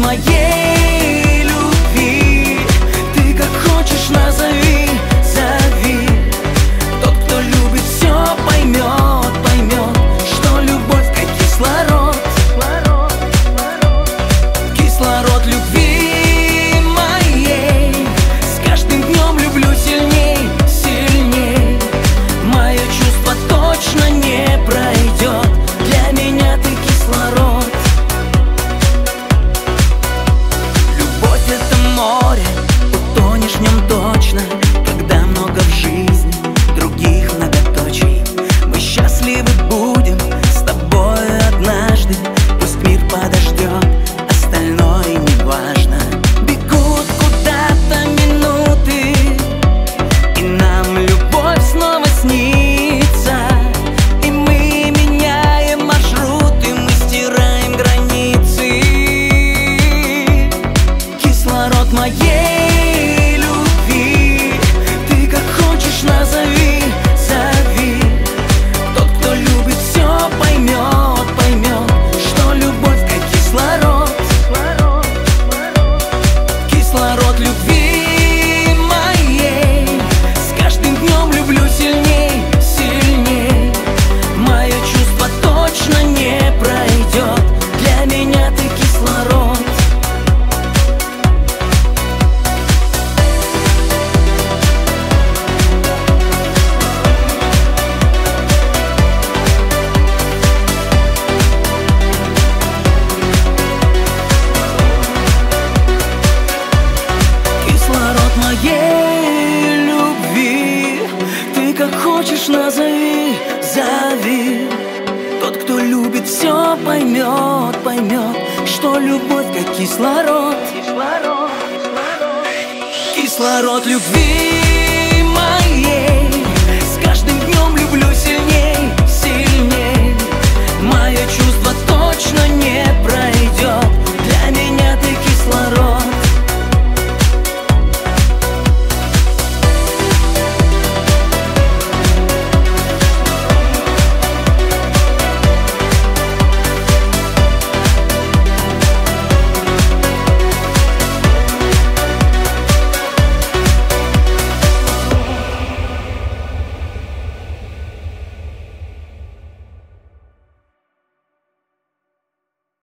моей любви. Ты как хочешь назови, зови. Тот, кто любит, все поймет, поймет, что любовь как кислород. Кислород любви моей. С каждым днем люблю сильней, сильней. Мое чувство точно не пройдет. Для меня ты кислород. Любовь — это море, утонешь в нем точно. Когда много в жизни других многоточий, мы счастливы будем с тобой однажды. Пусть мир подождет, остальное не важно. Бегут куда-то минуты, и нам любовь снова снится. И мы меняем маршруты, мы стираем границы. Кислород моей любви. Ты как хочешь назови, зови. Тот, кто любит, все поймет, поймет, что любовь как кислород. Кислород любви моей. С каждым днем люблю сильней, сильней. Мое чувство точно не пройдет. Для меня ты кислород. Кислород моей любви. Ты как хочешь назови, зови. Тот, кто любит, все поймет, поймет, что любовь как кислород. Кислород любви моей. С каждым днем люблю сильней, сильней. Мое чувство точно не